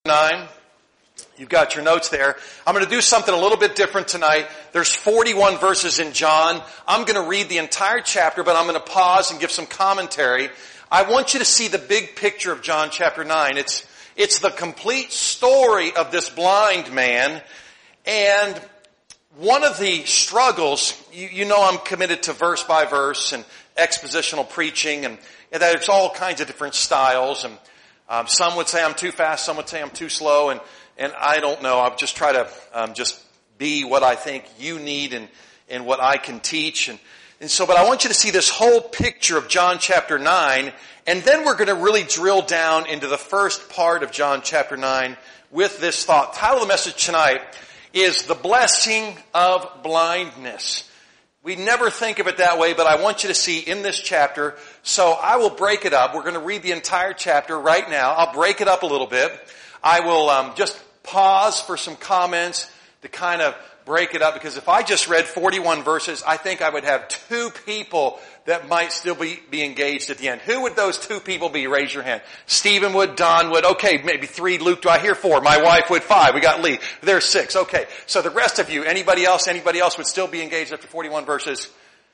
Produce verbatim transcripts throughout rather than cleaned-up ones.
nine. You've got your notes there. I'm going to do something a little bit different tonight. There's forty-one verses in John. I'm going to read the entire chapter, but I'm going to pause and give some commentary. I want you to see the big picture of John chapter nine. It's, it's the complete story of this blind man. And one of the struggles, you, you know I'm committed to verse by verse and expositional preaching, and, and there's all kinds of different styles. And um, some would say I'm too fast, some would say I'm too slow, and And I don't know. I'll just try to um, just be what I think you need and, and what I can teach. And, and so, but I want you to see this whole picture of John chapter nine. And then we're going to really drill down into the first part of John chapter nine with this thought. The title of the message tonight is The Blessing of Blindness. We never think of it that way, but I want you to see in this chapter. So I will break it up. We're going to read the entire chapter right now. I'll break it up a little bit. I will um, just pause for some comments to kind of break it up, because if I just read forty-one verses, I think I would have two people that might still be, be engaged at the end. Who would those two people be? Raise your hand. Stephen would, Don would, okay, maybe three. Luke, do I hear four? My wife would, five. We got Lee. There's six. Okay. So the rest of you, anybody else, anybody else would still be engaged after forty-one verses?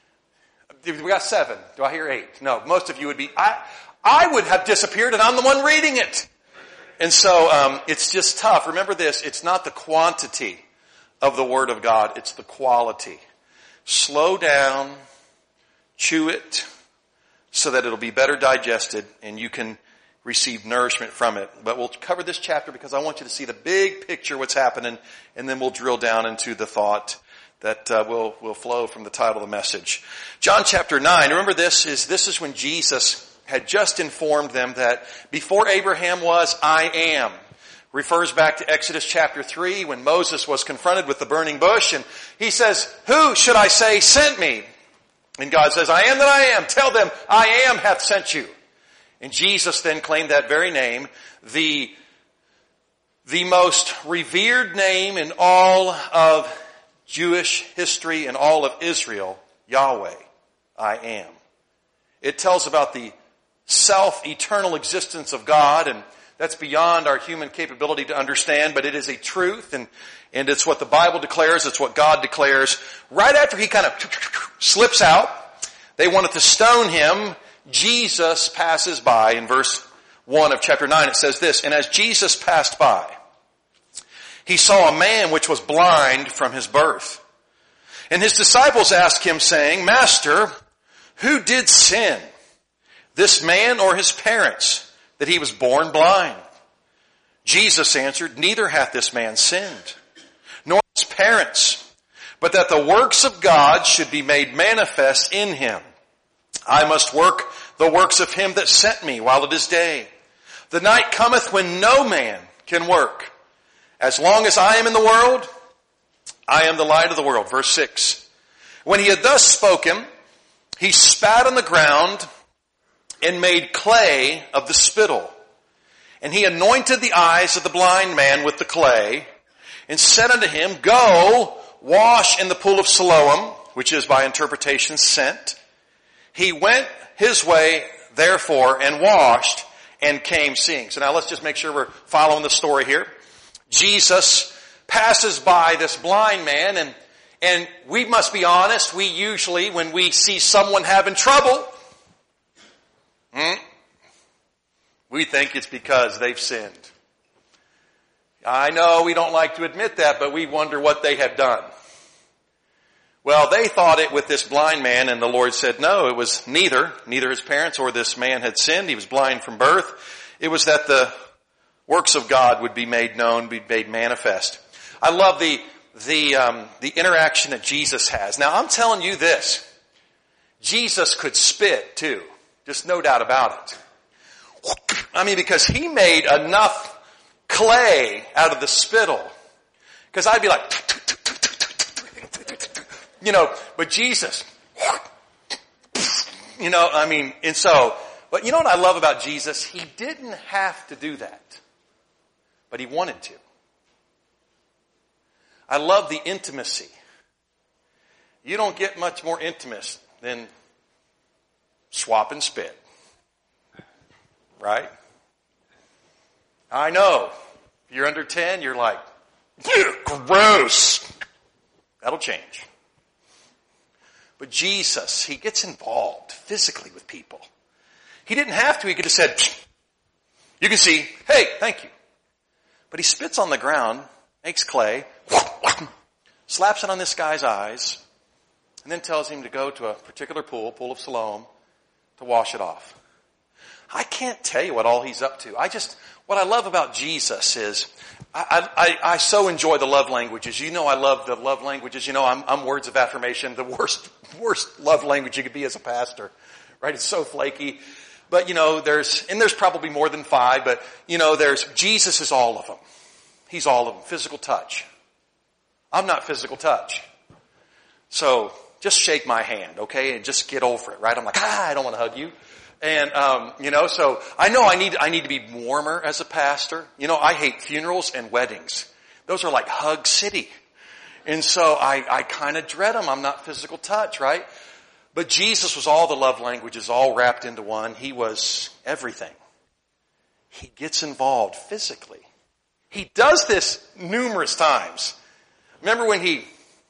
We got seven. Do I hear eight? No, most of you would be. I, I would have disappeared, and I'm the one reading it. And so um, it's just tough. Remember this, it's not the quantity of the Word of God, it's the quality. Slow down, chew it, so that it'll be better digested and you can receive nourishment from it. But we'll cover this chapter because I want you to see the big picture, what's happening, and then we'll drill down into the thought that uh, will will flow from the title of the message. John chapter nine, remember this is this is when Jesus had just informed them that before Abraham was, I am. Refers back to Exodus chapter three when Moses was confronted with the burning bush, and he says, who should I say sent me? And God says, I am that I am. Tell them, I am hath sent you. And Jesus then claimed that very name, the, the most revered name in all of Jewish history and all of Israel, Yahweh, I am. It tells about the self-eternal existence of God, and that's beyond our human capability to understand, but it is a truth, and, and it's what the Bible declares, it's what God declares. Right after he kind of slips out, they wanted to stone him, Jesus passes by. In verse one of chapter nine it says this, and as Jesus passed by, he saw a man which was blind from his birth. And his disciples asked him, saying, Master, who did sin, this man or his parents, that he was born blind? Jesus answered, neither hath this man sinned, nor his parents, but that the works of God should be made manifest in him. I must work the works of him that sent me while it is day. The night cometh when no man can work. As long as I am in the world, I am the light of the world. Verse six. When he had thus spoken, he spat on the ground and made clay of the spittle. And he anointed the eyes of the blind man with the clay, and said unto him, Go, wash in the pool of Siloam, which is by interpretation sent. He went his way, therefore, and washed, and came seeing. So now let's just make sure we're following the story here. Jesus passes by this blind man, and, and we must be honest, we usually, when we see someone having trouble, Hmm? we think it's because they've sinned. I know we don't like to admit that, but we wonder what they have done. Well, they thought it with this blind man, and the Lord said, no, it was neither. Neither his parents or this man had sinned. He was blind from birth. It was that the works of God would be made known, be made manifest. I love the, the, um, the interaction that Jesus has. Now, I'm telling you this. Jesus could spit too. Just no doubt about it. I mean, because he made enough clay out of the spittle. Because I'd be like, you know, but Jesus, you know, I mean, and so, but you know what I love about Jesus? He didn't have to do that, but he wanted to. I love the intimacy. You don't get much more intimate than swap and spit. Right? I know. If you're under ten, you're like, gross. That'll change. But Jesus, he gets involved physically with people. He didn't have to. He could have said, you can see, hey, thank you. But he spits on the ground, makes clay, slaps it on this guy's eyes, and then tells him to go to a particular pool, Pool of Siloam, to wash it off. I can't tell you what all he's up to. I just, what I love about Jesus is, I, I, I so enjoy the love languages. You know I love the love languages. You know I'm, I'm words of affirmation. The worst, worst love language you could be as a pastor. Right? It's so flaky. But you know, there's, and there's probably more than five, but you know, there's, Jesus is all of them. He's all of them. Physical touch. I'm not physical touch. So, just shake my hand, okay? And just get over it, right? I'm like, ah, I don't want to hug you. And, um, you know, so I know I need, I need to be warmer as a pastor. You know, I hate funerals and weddings. Those are like hug city. And so I, I kind of dread them. I'm not physical touch, right? But Jesus was all the love languages all wrapped into one. He was everything. He gets involved physically. He does this numerous times. Remember when he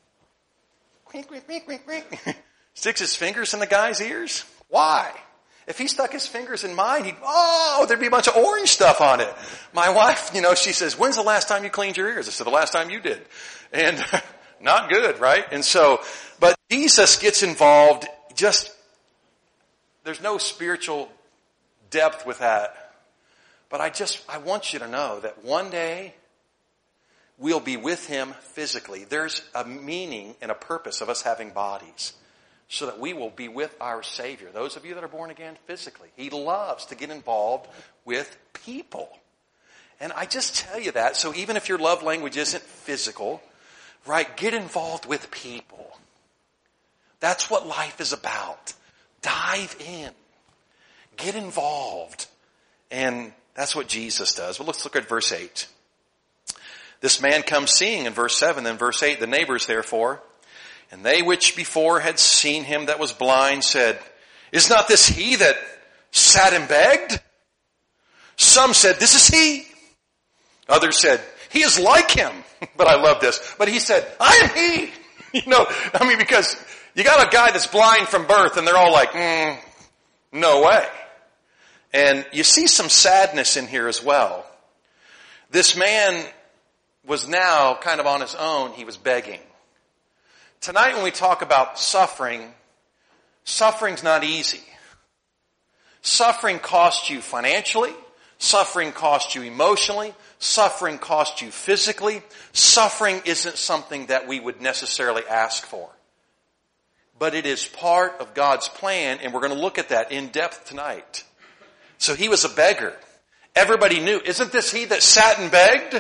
sticks his fingers in the guy's ears? Why? If he stuck his fingers in mine, he'd, oh, there'd be a bunch of orange stuff on it. My wife, you know, she says, when's the last time you cleaned your ears? I said, the last time you did. And not good, right? And so, but Jesus gets involved just, there's no spiritual depth with that. But I just, I want you to know that one day we'll be with him physically. There's a meaning and a purpose of us having bodies, so that we will be with our Savior. Those of you that are born again physically. He loves to get involved with people. And I just tell you that, so even if your love language isn't physical, right, get involved with people. That's what life is about. Dive in. Get involved. And that's what Jesus does. Well, let's look at verse eight. This man comes seeing in verse seven, then verse eight, the neighbors therefore, and they which before had seen him that was blind said, is not this he that sat and begged? Some said, this is he. Others said, he is like him. But I love this. But he said, I am he. You know, I mean, because you got a guy that's blind from birth and they're all like, mm, no way. And you see some sadness in here as well. This man was now kind of on his own. He was begging. Tonight when we talk about suffering, suffering's not easy. Suffering costs you financially. Suffering costs you emotionally. Suffering costs you physically. Suffering isn't something that we would necessarily ask for. But it is part of God's plan, and we're going to look at that in depth tonight. So he was a beggar. Everybody knew, isn't this he that sat and begged?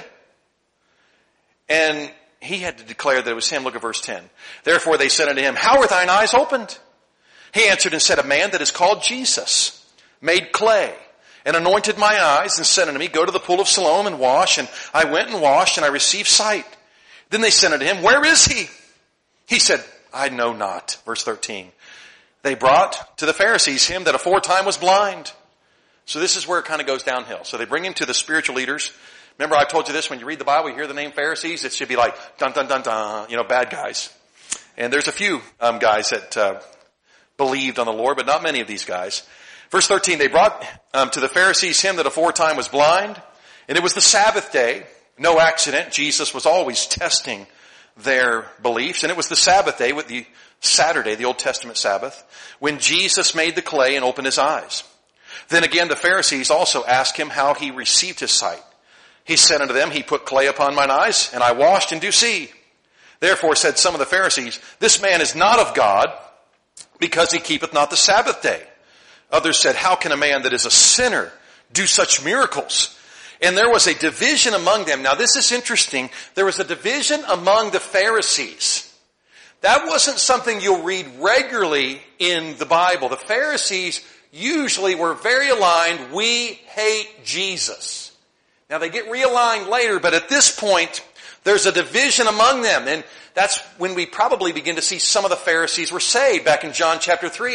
And he had to declare that it was him. Look at verse ten. Therefore they said unto him, how are thine eyes opened? He answered and said, a man that is called Jesus made clay and anointed my eyes and said unto me, go to the pool of Siloam and wash. And I went and washed and I received sight. Then they said unto him, where is he? He said, I know not. Verse thirteen. They brought to the Pharisees him that aforetime was blind. So this is where it kind of goes downhill. So they bring him to the spiritual leaders. Remember I told you this, when you read the Bible, you hear the name Pharisees, it should be like, dun, dun, dun, dun, you know, bad guys. And there's a few um, guys that uh, believed on the Lord, but not many of these guys. Verse thirteen, they brought um, to the Pharisees him that aforetime was blind, and it was the Sabbath day. No accident. Jesus was always testing their beliefs, and it was the Sabbath day, with the Saturday, the Old Testament Sabbath, when Jesus made the clay and opened his eyes. Then again the Pharisees also asked him how he received his sight. He said unto them, he put clay upon mine eyes, and I washed and do see. Therefore said some of the Pharisees, this man is not of God, because he keepeth not the Sabbath day. Others said, how can a man that is a sinner do such miracles? And there was a division among them. Now this is interesting. There was a division among the Pharisees. That wasn't something you'll read regularly in the Bible. The Pharisees usually were very aligned. We hate Jesus. Now they get realigned later, but at this point, there's a division among them. And that's when we probably begin to see some of the Pharisees were saved back in John chapter three.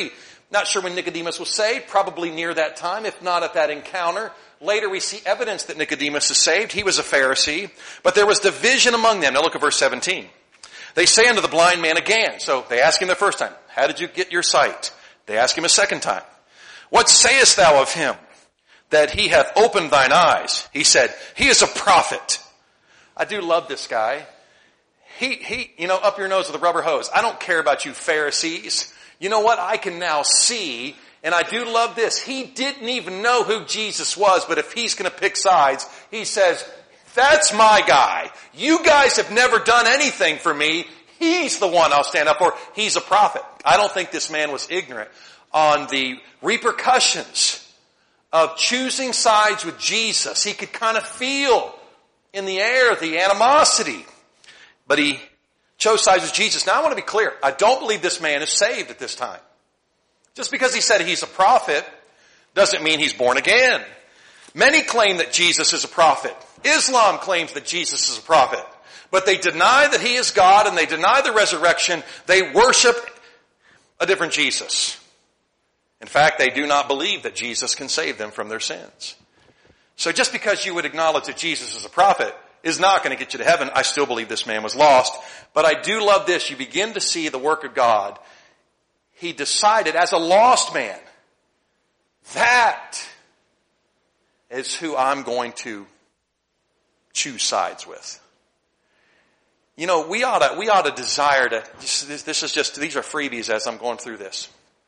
Not sure when Nicodemus was saved, probably near that time, if not at that encounter. Later we see evidence that Nicodemus is saved. He was a Pharisee, but there was division among them. Now look at verse seventeen. They say unto the blind man again. So they ask him the first time, how did you get your sight? They ask him a second time, what sayest thou of him that he hath opened thine eyes? He said, he is a prophet. I do love this guy. He, he, you know, up your nose with a rubber hose. I don't care about you Pharisees. You know what? I can now see, and I do love this. He didn't even know who Jesus was, but if he's going to pick sides, he says, that's my guy. You guys have never done anything for me. He's the one I'll stand up for. He's a prophet. I don't think this man was ignorant on the repercussions of choosing sides with Jesus. He could kind of feel in the air the animosity, but he chose sides with Jesus. Now I want to be clear. I don't believe this man is saved at this time. Just because he said he's a prophet doesn't mean he's born again. Many claim that Jesus is a prophet. Islam claims that Jesus is a prophet. But they deny that he is God and they deny the resurrection. They worship a different Jesus. In fact, they do not believe that Jesus can save them from their sins. So just because you would acknowledge that Jesus is a prophet is not going to get you to heaven. I still believe this man was lost. But I do love this. You begin to see the work of God. He decided as a lost man, that is who I'm going to choose sides with. You know, we ought to, we ought to desire to, this, this is just, these are freebies as I'm going through this.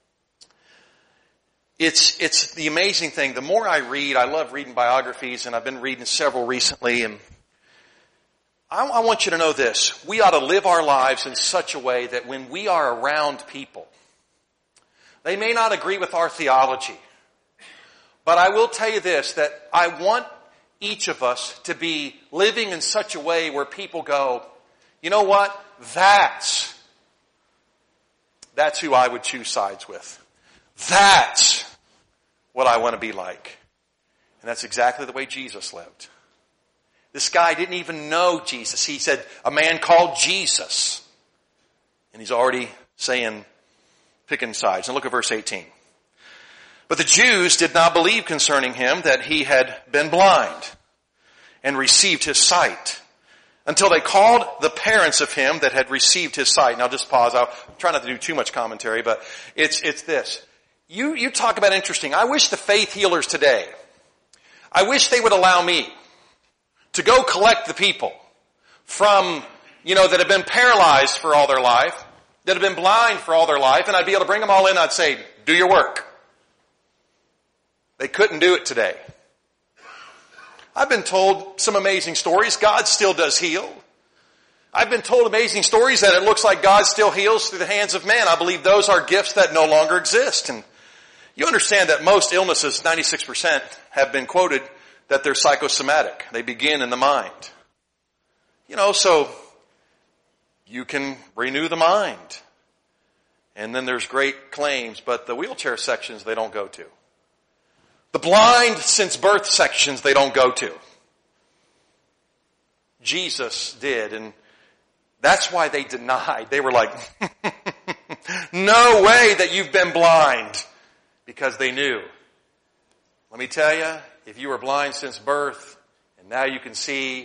It's, it's the amazing thing. The more I read, I love reading biographies, and I've been reading several recently, and I, I want you to know this. We ought to live our lives in such a way that when we are around people, they may not agree with our theology, but I will tell you this, that I want each of us to be living in such a way where people go, you know what? That's, that's who I would choose sides with. That's what I want to be like. And that's exactly the way Jesus lived. This guy didn't even know Jesus. He said, a man called Jesus. And he's already saying, picking sides. And look at verse eighteen. But the Jews did not believe concerning him that he had been blind and received his sight, until they called the parents of him that had received his sight. Now just pause. I'll try not to do too much commentary, but it's, it's this. You, you talk about interesting. I wish the faith healers today, I wish they would allow me to go collect the people from, you know, that have been paralyzed for all their life, that have been blind for all their life, and I'd be able to bring them all in. I'd say, do your work. They couldn't do it today. I've been told some amazing stories. God still does heal. I've been told amazing stories that it looks like God still heals through the hands of man. I believe those are gifts that no longer exist. And you understand that most illnesses, ninety-six percent, have been quoted that they're psychosomatic. They begin in the mind. You know, so you can renew the mind. And then there's great claims, but the wheelchair sections they don't go to. The blind since birth sections they don't go to. Jesus did, and that's why they denied. They were like, no way that you've been blind, because they knew. Let me tell you, if you were blind since birth and now you can see,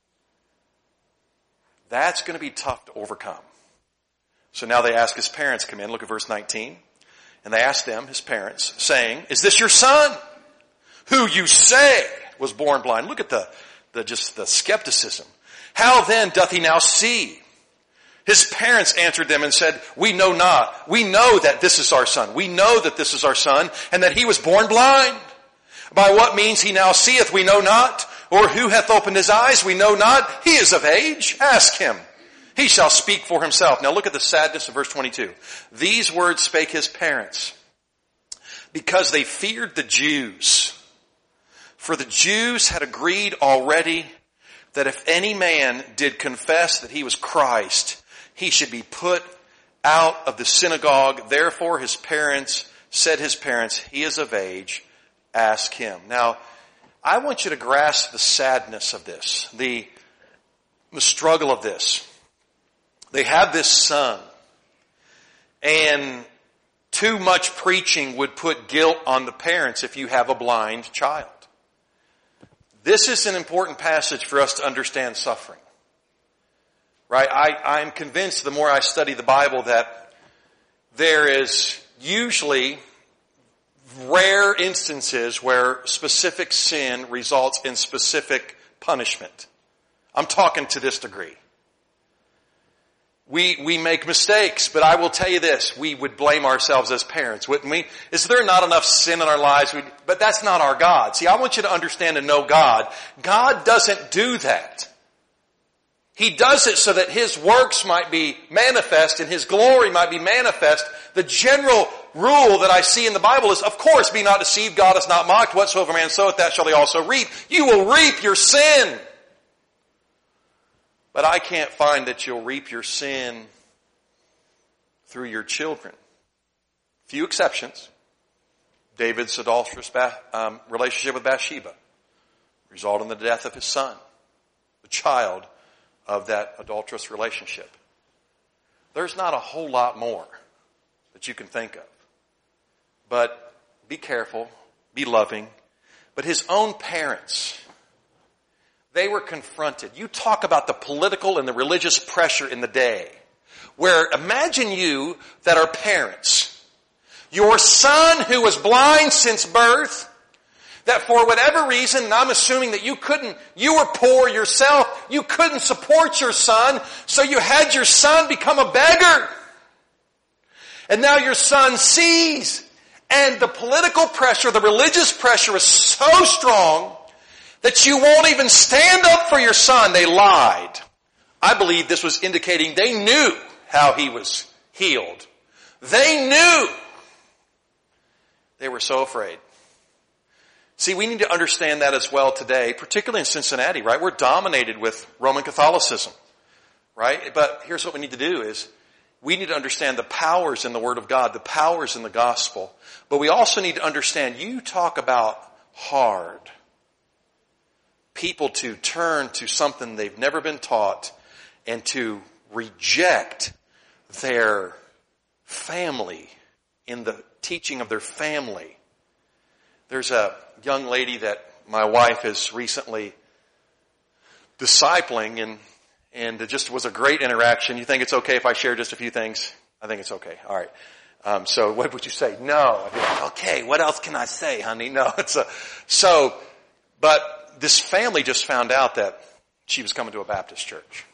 that's going to be tough to overcome. So now they ask his parents to come in. Look at verse nineteen. And they asked them, his parents, saying, is this your son, who you say was born blind? Look at the, the just the skepticism. How then doth he now see? His parents answered them and said, we know not. We know that this is our son. We know that this is our son, and that he was born blind. By what means he now seeth, we know not. Or who hath opened his eyes, we know not. He is of age. Ask him. He shall speak for himself. Now look at the sadness of verse twenty-two. These words spake his parents, because they feared the Jews. For the Jews had agreed already that if any man did confess that he was Christ, he should be put out of the synagogue. Therefore his parents said his parents, he is of age, ask him. Now, I want you to grasp the sadness of this, the, the struggle of this. They have this son, and too much preaching would put guilt on the parents if you have a blind child. This is an important passage for us to understand suffering. Right? I, I'm convinced the more I study the Bible that there is usually rare instances where specific sin results in specific punishment. I'm talking to this degree. We, we make mistakes, but I will tell you this, we would blame ourselves as parents, wouldn't we? Is there not enough sin in our lives? We, but that's not our God. See, I want you to understand and know God. God doesn't do that. He does it so that His works might be manifest and His glory might be manifest. The general rule that I see in the Bible is, of course, be not deceived, God is not mocked. Whatsoever man soweth, that shall he also reap. You will reap your sin. But I can't find that you'll reap your sin through your children. Few exceptions. David's adulterous um, relationship with Bathsheba resulted in the death of his son, the child of that adulterous relationship. There's not a whole lot more that you can think of. But be careful, be loving. But his own parents, they were confronted. You talk about the political and the religious pressure in the day. Where imagine you that are parents. Your son who was blind since birth, that for whatever reason, and I'm assuming that you couldn't, you were poor yourself, you couldn't support your son, so you had your son become a beggar. And now your son sees, and the political pressure, the religious pressure is so strong that you won't even stand up for your son. They lied. I believe this was indicating they knew how he was healed. They knew. They were so afraid. See, we need to understand that as well today, particularly in Cincinnati, right? We're dominated with Roman Catholicism, right? But here's what we need to do is we need to understand the powers in the Word of God, the powers in the gospel. But we also need to understand, you talk about hard. People to turn to something they've never been taught and to reject their family in the teaching of their family. There's a young lady that my wife is recently discipling, and and it just was a great interaction. You think it's okay if I share just a few things? I think it's okay. All right. Um, so what would you say? No. I'd be like, okay, what else can I say, honey? No. It's a, so, but this family just found out that she was coming to a Baptist church.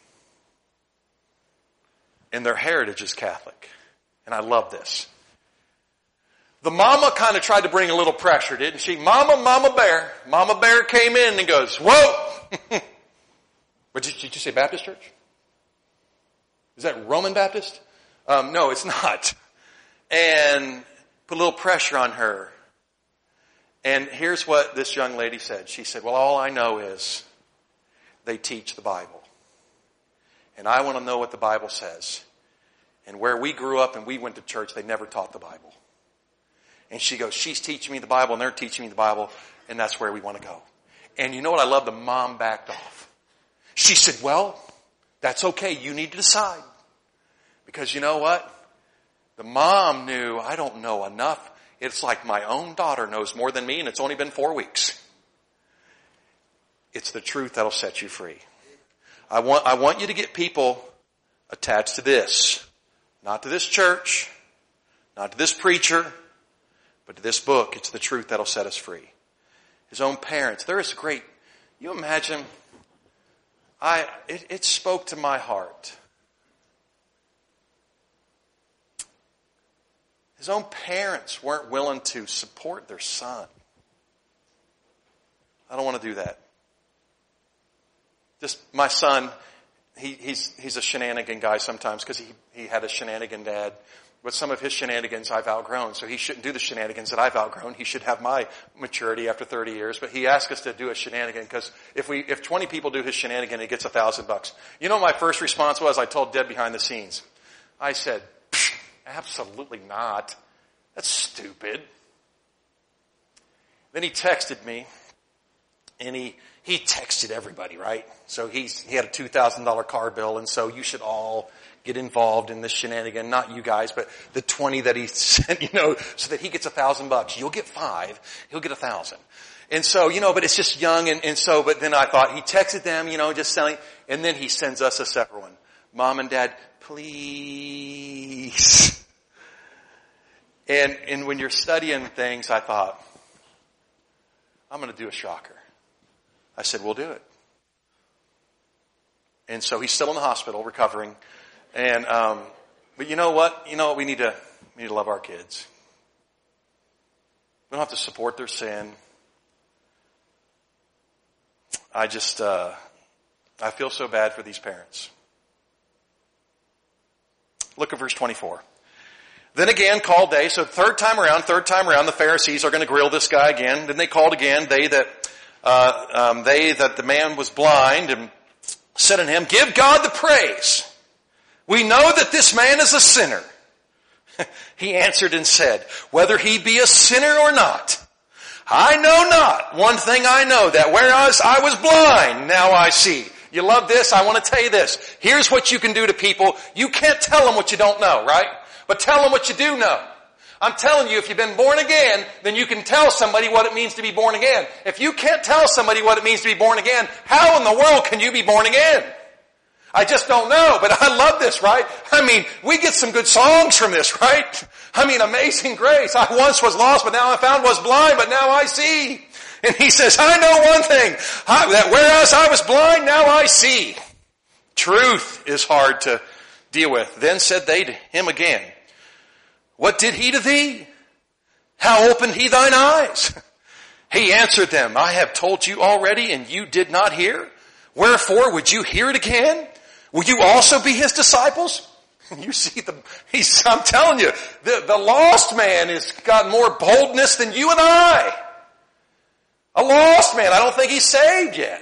And their heritage is Catholic. And I love this. The mama kind of tried to bring a little pressure, didn't she? Mama, Mama Bear. Mama Bear came in and goes, whoa! But did, did you say Baptist church? Is that Roman Baptist? Um, no, it's not. And put a little pressure on her. And here's what this young lady said. She said, well, all I know is they teach the Bible. And I want to know what the Bible says. And where we grew up and we went to church, they never taught the Bible. And she goes, she's teaching me the Bible and they're teaching me the Bible, and that's where we want to go. And you know what I love? The mom backed off. She said, well, that's okay. You need to decide. Because you know what? The mom knew, I don't know enough. It's like my own daughter knows more than me, and it's only been four weeks. It's the truth that'll set you free. I want, I want you to get people attached to this. Not to this church, not to this preacher, but to this book. It's the truth that'll set us free. His own parents. There is great, you imagine, I, it, it spoke to my heart. His own parents weren't willing to support their son. I don't want to do that. Just my son, he, he's he's a shenanigan guy sometimes because he, he had a shenanigan dad. But some of his shenanigans I've outgrown, so he shouldn't do the shenanigans that I've outgrown. He should have my maturity after thirty years. But he asked us to do a shenanigan because if we if twenty people do his shenanigan, he gets a thousand bucks. You know what my first response was? I told Deb behind the scenes. I said, absolutely not. That's stupid. Then he texted me And he, he texted everybody, right? So he's, he had a two thousand dollars car bill, and so you should all get involved in this shenanigan. Not you guys, but the twenty that he sent, you know, so that he gets a thousand bucks. You'll get five, he'll get a thousand. And so, you know, but it's just young, and, and so, but then I thought, he texted them, you know, just selling, and then he sends us a separate one. Mom and Dad, please. And, and when you're studying things, I thought, I'm going to do a shocker. I said, we'll do it. And so he's still in the hospital recovering. And, um, but you know what? You know what? We need to, we need to love our kids. We don't have to support their sin. I just, uh, I feel so bad for these parents. Look at verse twenty-four. Then again called they, so third time around, third time around, the Pharisees are going to grill this guy again. Then they called again, they that, uh, um, they that the man was blind, and said unto him, give God the praise. We know that this man is a sinner. He answered and said, whether he be a sinner or not, I know not. One thing I know, that whereas I was blind, now I see. You love this? I want to tell you this. Here's what you can do to people. You can't tell them what you don't know, right? But tell them what you do know. I'm telling you, if you've been born again, then you can tell somebody what it means to be born again. If you can't tell somebody what it means to be born again, how in the world can you be born again? I just don't know, but I love this, right? I mean, we get some good songs from this, right? I mean, Amazing Grace. I once was lost, but now I found, was blind, but now I see. And he says, I know one thing, I, that whereas I was blind, now I see. Truth is hard to deal with. Then said they to him again, what did he to thee? How opened he thine eyes? He answered them, I have told you already, and you did not hear. Wherefore would you hear it again? Will you also be his disciples? You see, the, he's, I'm telling you, the, the lost man has got more boldness than you and I. A lost man. I don't think he's saved yet.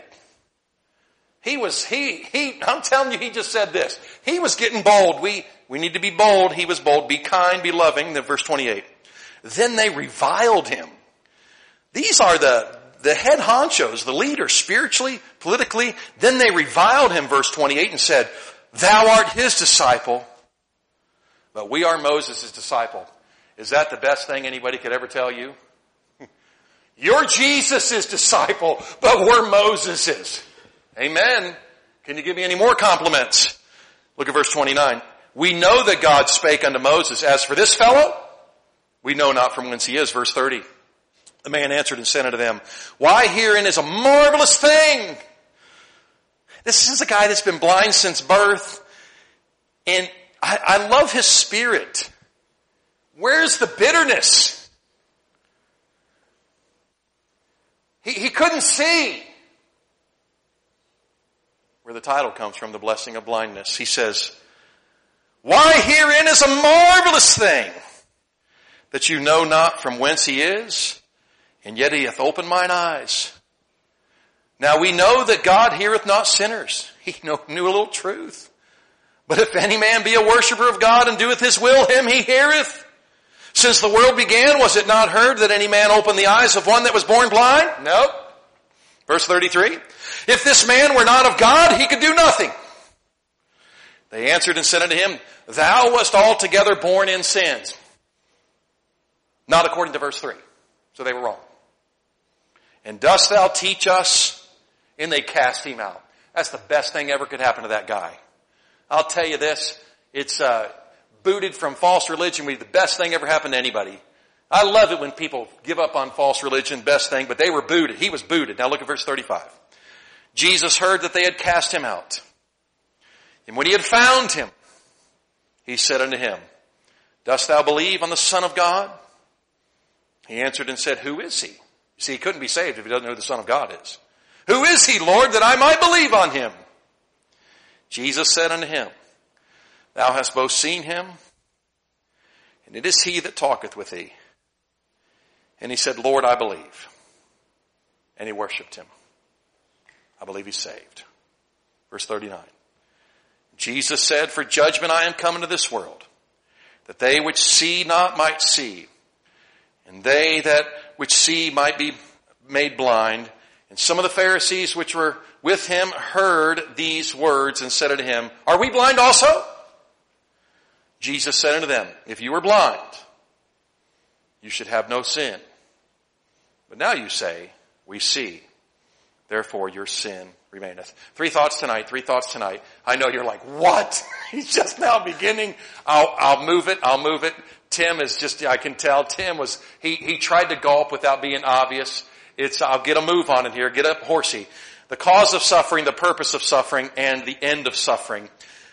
He was, he, he, I'm telling you, he just said this. He was getting bold. We, we need to be bold. He was bold. Be kind, be loving. Then verse twenty-eight. Then they reviled him. These are the, the head honchos, the leaders, spiritually, politically. Then they reviled him, verse twenty-eight, and said, thou art his disciple, but we are Moses' disciple. Is that the best thing anybody could ever tell you? You're Jesus' disciple, but we're Moses's. Amen. Can you give me any more compliments? Look at verse twenty-nine. We know that God spake unto Moses. As for this fellow, we know not from whence he is. Verse thirty. The man answered and said unto them, why herein is a marvelous thing. This is a guy that's been blind since birth. And I, I love his spirit. Where's the bitterness? He, he couldn't see. Where the title comes from, the blessing of blindness. He says, why herein is a marvelous thing, that you know not from whence he is, and yet he hath opened mine eyes. Now we know that God heareth not sinners. He knew a little truth. But if any man be a worshiper of God and doeth his will, him he heareth. Since the world began, was it not heard that any man opened the eyes of one that was born blind? No. Verse thirty-three. If this man were not of God, he could do nothing. They answered and said unto him, thou wast altogether born in sins. Not according to verse three. So they were wrong. And dost thou teach us? And they cast him out. That's the best thing ever could happen to that guy. I'll tell you this, it's uh, booted from false religion would be the best thing ever happened to anybody. I love it when people give up on false religion, best thing, but they were booted. He was booted. Now look at verse thirty-five. Jesus heard that they had cast him out. And when he had found him, he said unto him, dost thou believe on the Son of God? He answered and said, who is he? You see, he couldn't be saved if he doesn't know who the Son of God is. Who is he, Lord, that I might believe on him? Jesus said unto him, thou hast both seen him, and it is he that talketh with thee. And he said, Lord, I believe. And he worshipped him. I believe he's saved. Verse thirty-nine. Jesus said, for judgment I am come into this world, that they which see not might see, and they that which see might be made blind. And some of the Pharisees which were with him heard these words and said unto him, Are we blind also? Jesus said unto them, If you were blind, you should have no sin. But now you say, We see. Therefore your sin remaineth. Three thoughts tonight, three thoughts tonight. I know you're like, what? He's just now beginning. I'll, I'll move it, I'll move it. Tim is just, I can tell, Tim was, he, he tried to gulp without being obvious. It's, I'll get a move on it here, get up horsey. The cause of suffering, the purpose of suffering, and the end of suffering.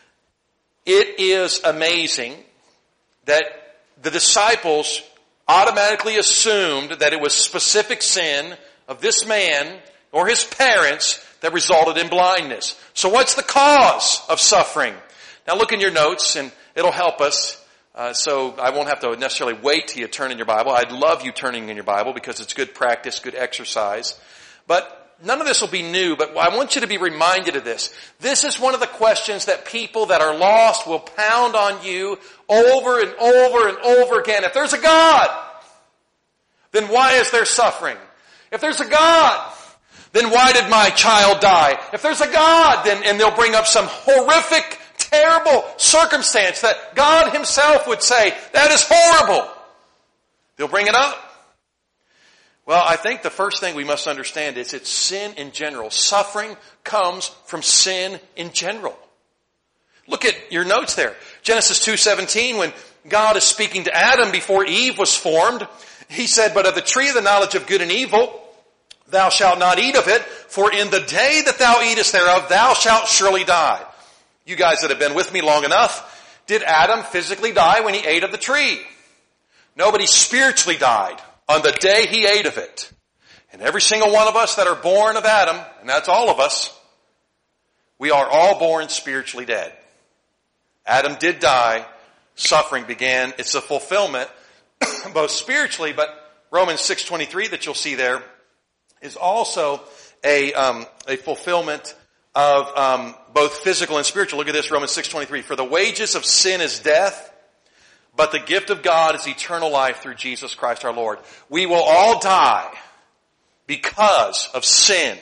It is amazing that the disciples automatically assumed that it was specific sin of this man or his parents that resulted in blindness. So what's the cause of suffering? Now look in your notes and it'll help us. Uh, so I won't have to necessarily wait till you turn in your Bible. I'd love you turning in your Bible because it's good practice, good exercise. But none of this will be new, but I want you to be reminded of this. This is one of the questions that people that are lost will pound on you over and over and over again. If there's a God, then why is there suffering? If there's a God, then why did my child die? If there's a God, then, and they'll bring up some horrific, terrible circumstance that God himself would say, that is horrible. They'll bring it up. Well, I think the first thing we must understand is it's sin in general. Suffering comes from sin in general. Look at your notes there. Genesis two seventeen, when God is speaking to Adam before Eve was formed, he said, But of the tree of the knowledge of good and evil, thou shalt not eat of it, for in the day that thou eatest thereof, thou shalt surely die. You guys that have been with me long enough, did Adam physically die when he ate of the tree? Nobody spiritually died on the day he ate of it. And every single one of us that are born of Adam, and that's all of us, we are all born spiritually dead. Adam did die. Suffering began. It's a fulfillment, both spiritually, but Romans six twenty-three that you'll see there is also a, um, a fulfillment of um, both physical and spiritual. Look at this, Romans six twenty-three. For the wages of sin is death, but the gift of God is eternal life through Jesus Christ our Lord. We will all die because of sin.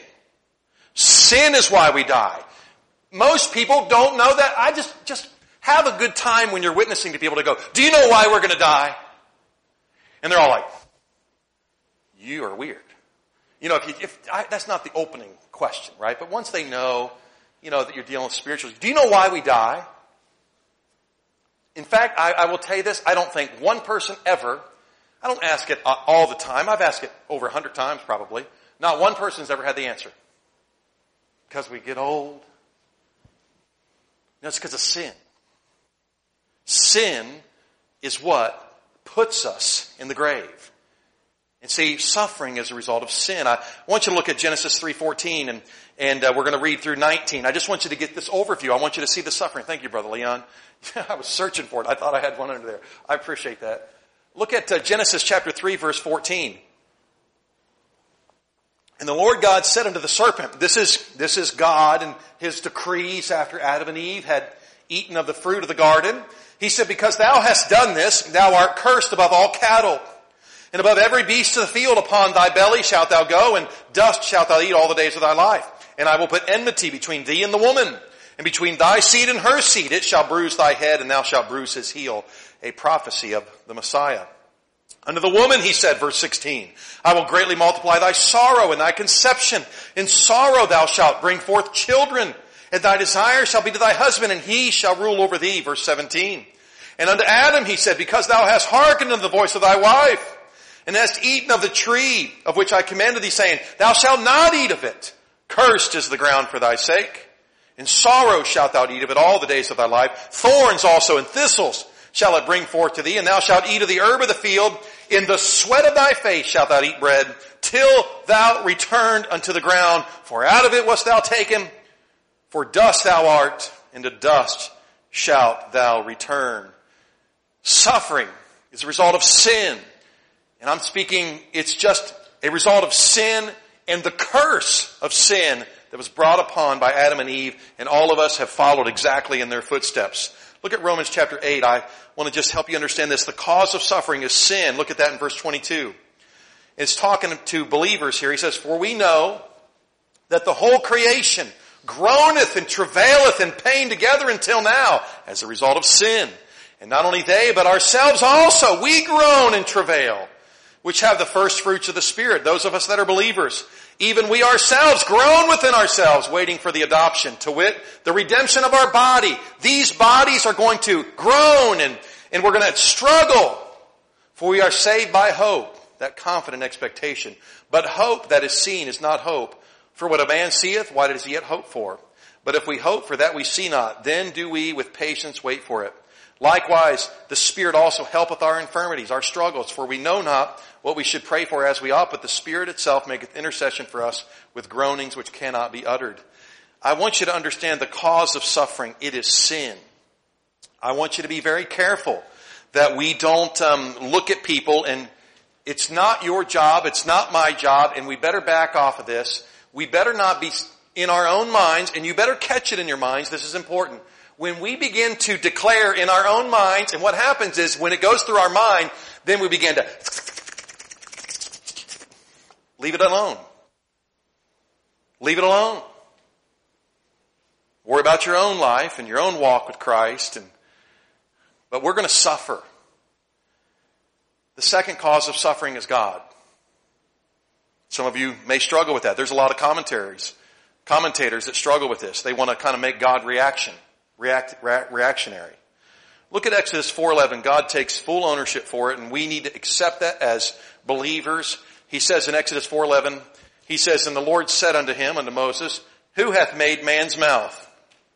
Sin is why we die. Most people don't know that. I just, just have a good time when you're witnessing to people to go, do you know why we're going to die? And they're all like, you are weird. You know, if, you, if I, that's not the opening question, right? But once they know, you know, that you're dealing with spiritual, do you know why we die? In fact, I, I will tell you this, I don't think one person ever, I don't ask it all the time, I've asked it over a hundred times probably, not one person's ever had the answer. Because we get old. No, it's because of sin. Sin is what puts us in the grave. And see, suffering is a result of sin. I want you to look at Genesis three fourteen, and, and uh, we're going to read through nineteen. I just want you to get this overview. I want you to see the suffering. Thank you, Brother Leon. I was searching for it. I thought I had one under there. I appreciate that. Look at uh, Genesis chapter three, verse fourteen. And the Lord God said unto the serpent, this is, this is God and his decrees after Adam and Eve had eaten of the fruit of the garden. He said, because thou hast done this, thou art cursed above all cattle. And above every beast of the field upon thy belly shalt thou go, and dust shalt thou eat all the days of thy life. And I will put enmity between thee and the woman, and between thy seed and her seed. It shall bruise thy head, and thou shalt bruise his heel. A prophecy of the Messiah. Unto the woman, he said, verse sixteen, I will greatly multiply thy sorrow and thy conception. In sorrow thou shalt bring forth children, and thy desire shall be to thy husband, and he shall rule over thee. Verse seventeen. And unto Adam he said, because thou hast hearkened unto the voice of thy wife, and hast eaten of the tree of which I commanded thee, saying, thou shalt not eat of it. Cursed is the ground for thy sake. In sorrow shalt thou eat of it all the days of thy life. Thorns also and thistles shall it bring forth to thee, and thou shalt eat of the herb of the field. In the sweat of thy face shalt thou eat bread, till thou return unto the ground. For out of it wast thou taken, for dust thou art, and to dust shalt thou return. Suffering is a result of sin. And I'm speaking, it's just a result of sin and the curse of sin that was brought upon by Adam and Eve, and all of us have followed exactly in their footsteps. Look at Romans chapter eight. I want to just help you understand this. The cause of suffering is sin. Look at that in verse twenty-two. It's talking to believers here. He says, for we know that the whole creation groaneth and travaileth in pain together until now, as a result of sin. And not only they, but ourselves also, we groan and travail, which have the first fruits of the Spirit, those of us that are believers. Even we ourselves groan within ourselves, waiting for the adoption, to wit, the redemption of our body. These bodies are going to groan and, and we're going to struggle, for we are saved by hope, that confident expectation. But hope that is seen is not hope. For what a man seeth, why does he yet hope for? But if we hope for that we see not, then do we with patience wait for it. Likewise, the Spirit also helpeth our infirmities, our struggles, for we know not what we should pray for as we ought, but the Spirit itself maketh intercession for us with groanings which cannot be uttered. I want you to understand the cause of suffering. It is sin. I want you to be very careful that we don't um, look at people and it's not your job, it's not my job, and we better back off of this. We better not be in our own minds, and you better catch it in your minds. This is important. When we begin to declare in our own minds, and what happens is when it goes through our mind, then we begin to leave it alone. Leave it alone. Worry about your own life and your own walk with Christ. And, but we're going to suffer. The second cause of suffering is God. Some of you may struggle with that. There's a lot of commentaries, commentators that struggle with this. They want to kind of make God reaction, react, re- reactionary. Look at Exodus four eleven. God takes full ownership for it, and we need to accept that as believers. He says in Exodus four eleven, he says, "And the Lord said unto him," unto Moses, "Who hath made man's mouth?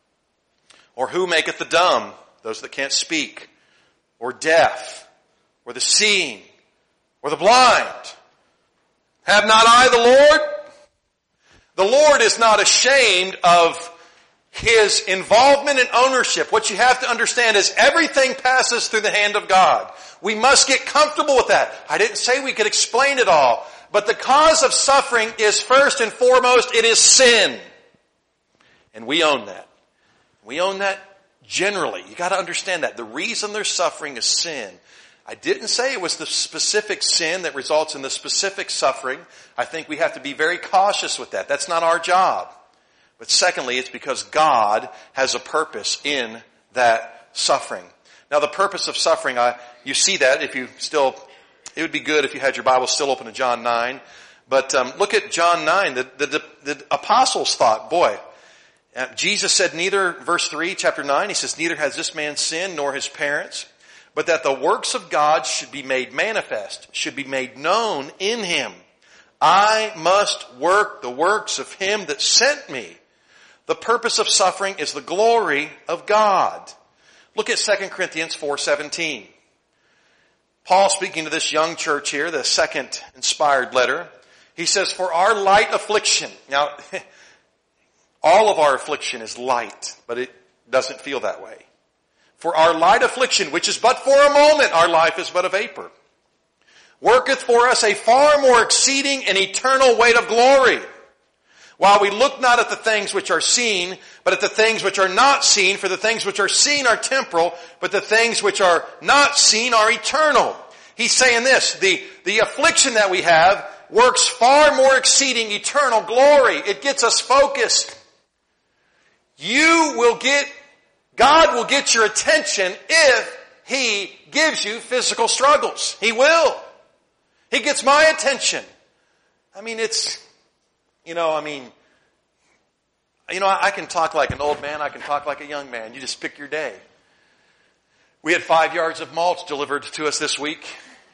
Or who maketh the dumb," those that can't speak, "or deaf, or the seeing, or the blind? Have not I the Lord?" The Lord is not ashamed of His involvement and ownership. What you have to understand is everything passes through the hand of God. We must get comfortable with that. I didn't say we could explain it all. But the cause of suffering is first and foremost, it is sin. And we own that. We own that generally. You got to understand that. The reason there's suffering is sin. I didn't say it was the specific sin that results in the specific suffering. I think we have to be very cautious with that. That's not our job. But secondly, it's because God has a purpose in that suffering. Now the purpose of suffering, I, you see that if you still, it would be good if you had your Bible still open to John nine. But um, look at John nine. The, the, the, the apostles thought, boy, uh, Jesus said neither, verse three, chapter nine, he says, "Neither has this man sinned nor his parents, but that the works of God should be made manifest, should be made known in him. I must work the works of him that sent me." The purpose of suffering is the glory of God. Look at Second Corinthians four seventeen. Paul speaking to this young church here, the second inspired letter, he says, "For our light affliction." Now, all of our affliction is light, but it doesn't feel that way. "For our light affliction, which is but for a moment, our life is but a vapor, worketh for us a far more exceeding and eternal weight of glory. While we look not at the things which are seen, but at the things which are not seen. For the things which are seen are temporal, but the things which are not seen are eternal." He's saying this, the, the affliction that we have works far more exceeding eternal glory. It gets us focused. You will get, God will get your attention if He gives you physical struggles. He will. He gets my attention. I mean, it's, you know, I mean, you know, I can talk like an old man. I can talk like a young man. You just pick your day. We had five yards of mulch delivered to us this week.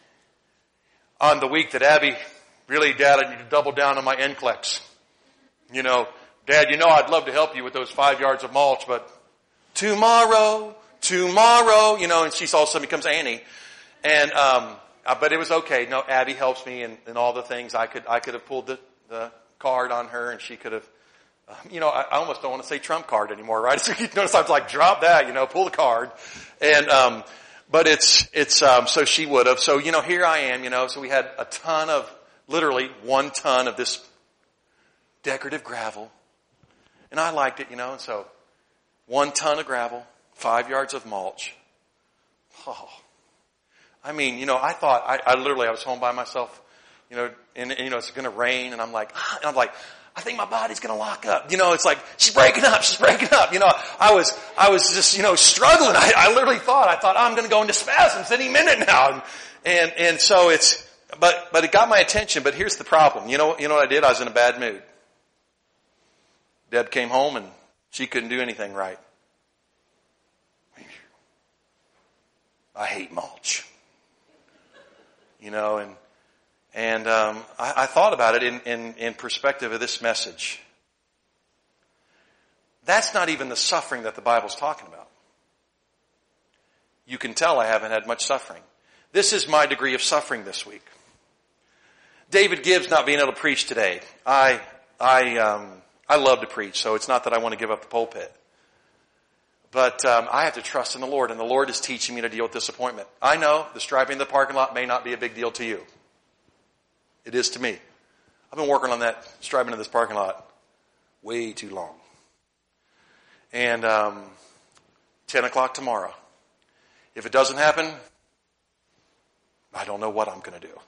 On the week that Abby, really, Dad, I need to double down on my N C L E X. You know, Dad, you know I'd love to help you with those five yards of mulch, but tomorrow, tomorrow, you know, and she all of a sudden becomes Annie. And, um, uh, but it was okay. No, Abby helps me in, in all the things. I could, I could have pulled the, the card on her and she could have, um, you know, I, I almost don't want to say trump card anymore, right? So you notice I was like, drop that, you know, pull the card. And, um, but it's, it's, um, so she would have. So, you know, here I am, you know, so we had a ton of, literally one ton of this decorative gravel. And I liked it, you know, and so one ton of gravel, five yards of mulch. Oh, I mean, you know, I thought, I, I literally, I was home by myself, you know, and, and you know, it's going to rain, and I'm like, ah, and I'm like, I think my body's going to lock up. You know, it's like, she's breaking up, she's breaking up. You know, I was, I was just, you know, struggling. I, I literally thought, I thought, oh, I'm going to go into spasms any minute now. And, and, and so it's, but, but it got my attention. But here's the problem. You know, you know what I did? I was in a bad mood. Deb came home and she couldn't do anything right. I hate mulch. You know, and, and, um, I, I thought about it in, in, in perspective of this message. That's not even the suffering that the Bible's talking about. You can tell I haven't had much suffering. This is my degree of suffering this week. David Gibbs not being able to preach today. I, I, um, I love to preach, so it's not that I want to give up the pulpit. But um, I have to trust in the Lord, and the Lord is teaching me to deal with disappointment. I know the striping of the parking lot may not be a big deal to you. It is to me. I've been working on that striping of this parking lot way too long. And um, ten o'clock tomorrow. If it doesn't happen, I don't know what I'm going to do.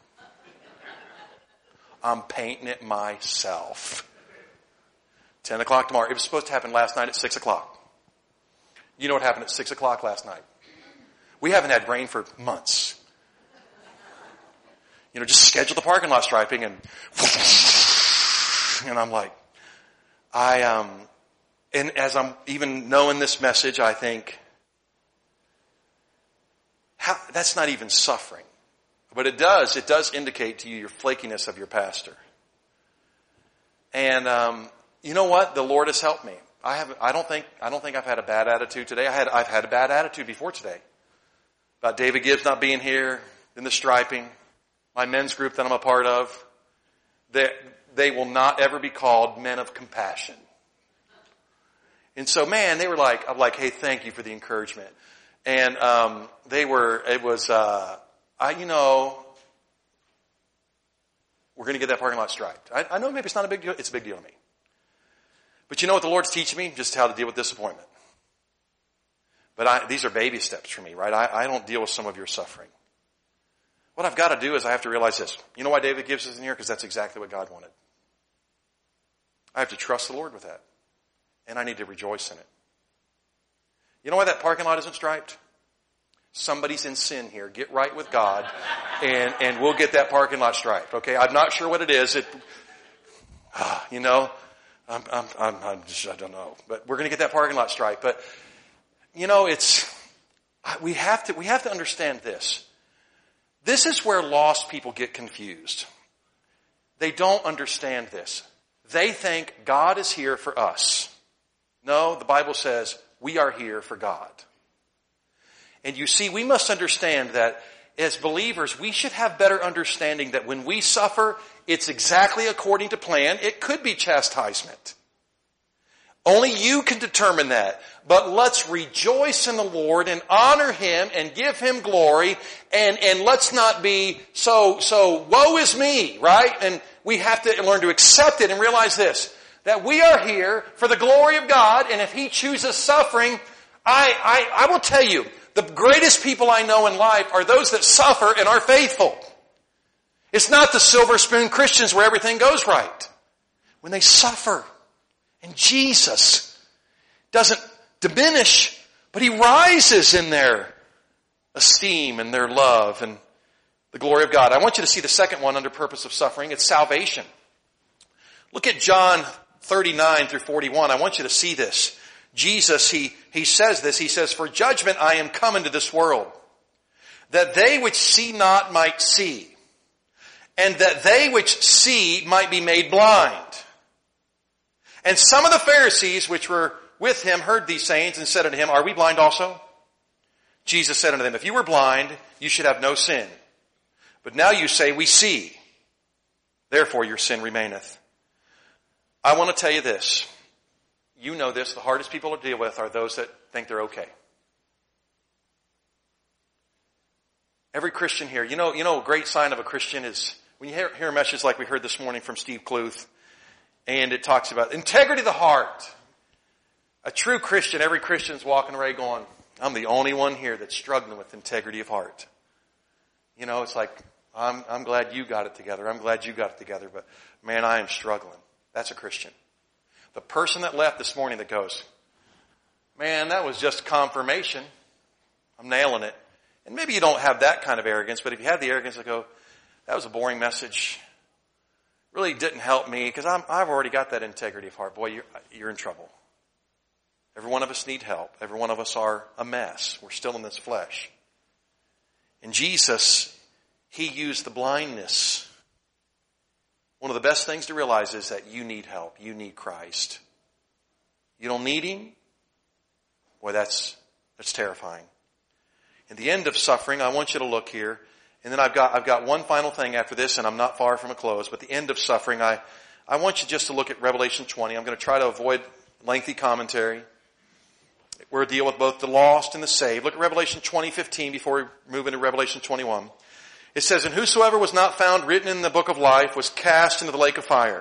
I'm painting it myself. ten o'clock tomorrow. It was supposed to happen last night at six o'clock. You know what happened at six o'clock last night? We haven't had rain for months. You know, just schedule the parking lot striping and, and I'm like, I, um, and as I'm even knowing this message, I think, how, that's not even suffering. But it does, it does indicate to you your flakiness of your pastor. And, um, you know what? The Lord has helped me. I haven't, I don't think, I don't think I've had a bad attitude today. I had, I've had a bad attitude before today. About David Gibbs not being here, in the striping, my men's group that I'm a part of. They, they will not ever be called men of compassion. And so, man, they were like, I'm like, hey, thank you for the encouragement. And, um, they were, it was, uh, I, you know, we're going to get that parking lot striped. I, I know maybe it's not a big deal. It's a big deal to me. But you know what the Lord's teaching me? Just how to deal with disappointment. But I, these are baby steps for me, right? I, I don't deal with some of your suffering. What I've got to do is I have to realize this. You know why David Gibbs is in here? Because that's exactly what God wanted. I have to trust the Lord with that. And I need to rejoice in it. You know why that parking lot isn't striped? Somebody's in sin here. Get right with God. And, and we'll get that parking lot striped. Okay? I'm not sure what it is. It, ah, you know, I'm, I'm, I'm, I'm just, I don't know. But we're going to get that parking lot striped. But, you know, it's, we have to, we have to understand this. This is where lost people get confused. They don't understand this. They think God is here for us. No, the Bible says we are here for God. And you see, we must understand that as believers, we should have better understanding that when we suffer, it's exactly according to plan. It could be chastisement. Only you can determine that. But let's rejoice in the Lord and honor Him and give Him glory. And, and let's not be so, so woe is me, right? And we have to learn to accept it and realize this, that we are here for the glory of God. And if He chooses suffering, I, I, I will tell you, the greatest people I know in life are those that suffer and are faithful. It's not the silver spoon Christians where everything goes right. When they suffer. And Jesus doesn't diminish, but He rises in their esteem and their love and the glory of God. I want you to see the second one under purpose of suffering. It's salvation. Look at John thirty-nine through forty-one. I want you to see this. Jesus, he, he says this. He says, for judgment I am come into this world, that they which see not might see, and that they which see might be made blind. And some of the Pharisees which were with him heard these sayings and said unto him, are we blind also? Jesus said unto them, if you were blind, you should have no sin. But now you say, we see. Therefore your sin remaineth. I want to tell you this. You know this. The hardest people to deal with are those that think they're okay. Every Christian here, you know, you know, a great sign of a Christian is when you hear, hear a message like we heard this morning from Steve Kluth, and it talks about integrity of the heart. A true Christian, every Christian's walking away going, I'm the only one here that's struggling with integrity of heart. You know, it's like, I'm, I'm glad you got it together. I'm glad you got it together, but man, I am struggling. That's a Christian. The person that left this morning that goes, man, that was just confirmation. I'm nailing it. And maybe you don't have that kind of arrogance, but if you have the arrogance to go, that was a boring message. Really didn't help me because I'm, I've already got that integrity of heart. Boy, you're, you're in trouble. Every one of us need help. Every one of us are a mess. We're still in this flesh. And Jesus, He used the blindness. One of the best things to realize is that you need help. You need Christ. You don't need Him? Boy, that's, that's terrifying. In the end of suffering, I want you to look here. And then I've got, I've got one final thing after this, and I'm not far from a close. But the end of suffering, I, I want you just to look at Revelation twenty. I'm going to try to avoid lengthy commentary. We're dealing with both the lost and the saved. Look at Revelation twenty fifteen before we move into Revelation twenty-one. It says, and whosoever was not found written in the book of life was cast into the lake of fire.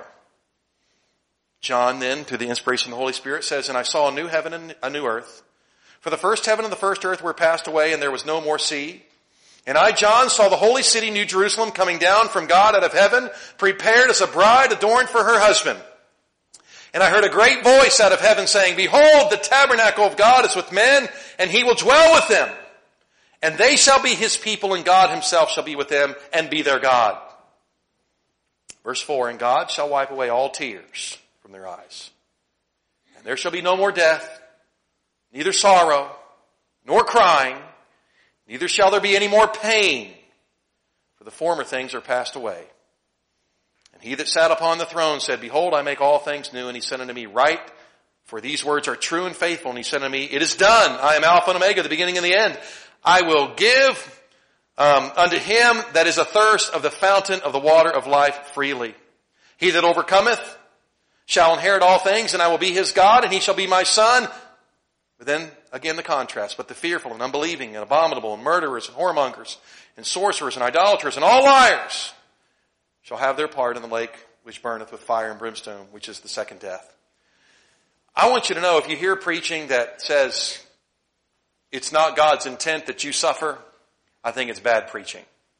John then, through the inspiration of the Holy Spirit, says, and I saw a new heaven and a new earth. For the first heaven and the first earth were passed away, and there was no more sea. And I, John, saw the holy city, New Jerusalem, coming down from God out of heaven, prepared as a bride adorned for her husband. And I heard a great voice out of heaven saying, behold, the tabernacle of God is with men, and He will dwell with them. And they shall be His people, and God Himself shall be with them, and be their God. Verse four, and God shall wipe away all tears from their eyes. And there shall be no more death, neither sorrow, nor crying, neither shall there be any more pain, for the former things are passed away. And He that sat upon the throne said, behold, I make all things new. And He said unto me, write, for these words are true and faithful. And He said unto me, it is done. I am Alpha and Omega, the beginning and the end. I will give um, unto him that is athirst of the fountain of the water of life freely. He that overcometh shall inherit all things, and I will be his God, and he shall be my son. But then, again, the contrast. But the fearful and unbelieving and abominable and murderers and whoremongers and sorcerers and idolaters and all liars shall have their part in the lake which burneth with fire and brimstone, which is the second death. I want you to know, if you hear preaching that says it's not God's intent that you suffer, I think it's bad preaching.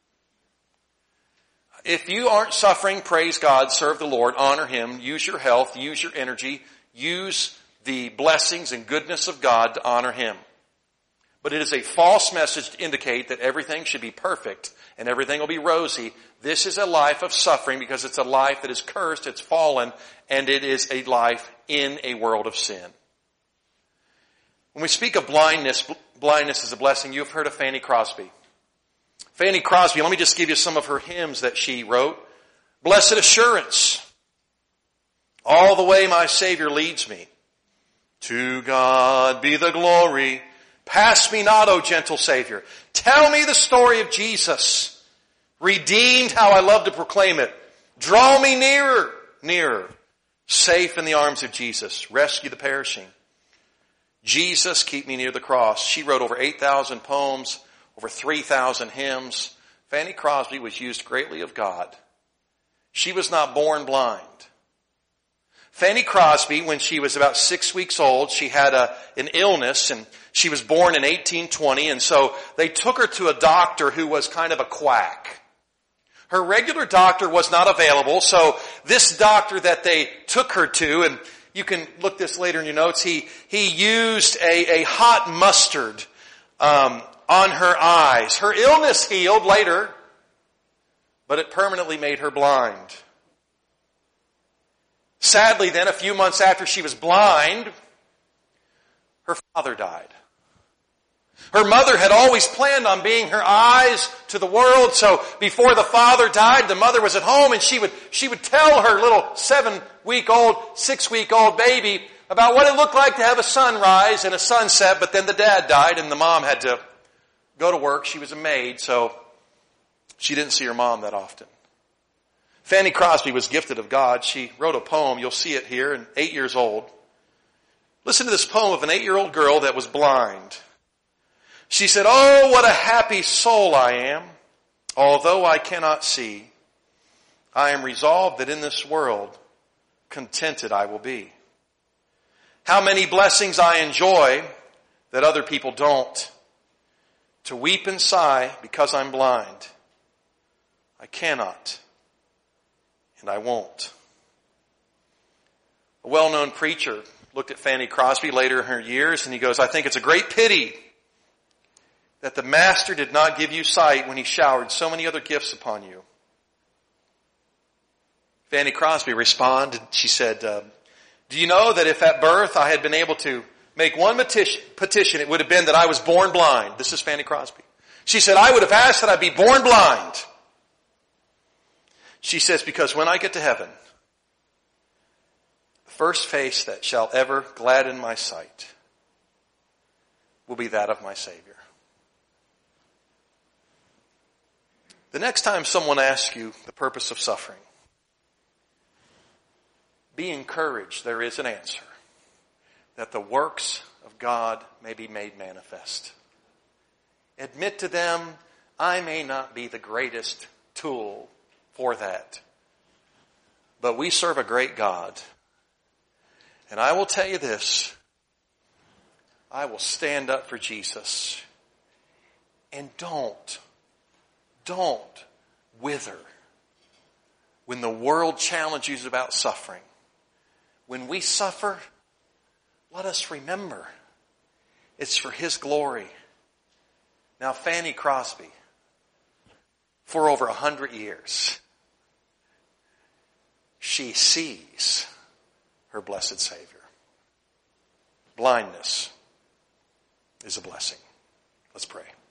If you aren't suffering, praise God, serve the Lord, honor Him, use your health, use your energy, use the blessings and goodness of God to honor Him. But it is a false message to indicate that everything should be perfect and everything will be rosy. This is a life of suffering because it's a life that is cursed, it's fallen, and it is a life in a world of sin. When we speak of blindness, blindness is a blessing. You've heard of Fanny Crosby. Fanny Crosby, let me just give you some of her hymns that she wrote. Blessed assurance, all the way my Savior leads me. To God be the glory. Pass me not, O gentle Savior. Tell me the story of Jesus. Redeemed, how I love to proclaim it. Draw me nearer, nearer. Safe in the arms of Jesus. Rescue the perishing. Jesus, keep me near the cross. She wrote over eight thousand poems, over three thousand hymns. Fanny Crosby was used greatly of God. She was not born blind. Fanny Crosby, when she was about six weeks old, she had a, an illness, and she was born in eighteen twenty, and so they took her to a doctor who was kind of a quack. Her regular doctor was not available, so this doctor that they took her to, and you can look this later in your notes, he, he used a, a hot mustard um, on her eyes. Her illness healed later, but it permanently made her blind. Sadly then, a few months after she was blind, her father died. Her mother had always planned on being her eyes to the world, so before the father died, the mother was at home, and she would, she would tell her little seven-week-old, six-week-old baby about what it looked like to have a sunrise and a sunset, but then the dad died, and the mom had to go to work. She was a maid, so she didn't see her mom that often. Fanny Crosby was gifted of God. She wrote a poem. You'll see it here, and eight years old. Listen to this poem of an eight-year-old girl that was blind. She said, oh, what a happy soul I am, although I cannot see. I am resolved that in this world contented I will be. How many blessings I enjoy that other people don't. To weep and sigh because I'm blind. I cannot. And I won't. A well-known preacher looked at Fanny Crosby later in her years and he goes, I think it's a great pity that the Master did not give you sight when he showered so many other gifts upon you. Fanny Crosby responded, she said, uh, do you know that if at birth I had been able to make one petition, petition, it would have been that I was born blind. This is Fanny Crosby. She said, I would have asked that I be born blind. She says, because when I get to heaven, the first face that shall ever gladden my sight will be that of my Savior. The next time someone asks you the purpose of suffering, be encouraged, there is an answer. That the works of God may be made manifest. Admit to them, I may not be the greatest tool for that. But we serve a great God. And I will tell you this, I will stand up for Jesus. And don't, don't wither when the world challenges you about suffering. When we suffer, let us remember it's for His glory. Now, Fanny Crosby, for over a hundred years, she sees her blessed Savior. Blindness is a blessing. Let's pray.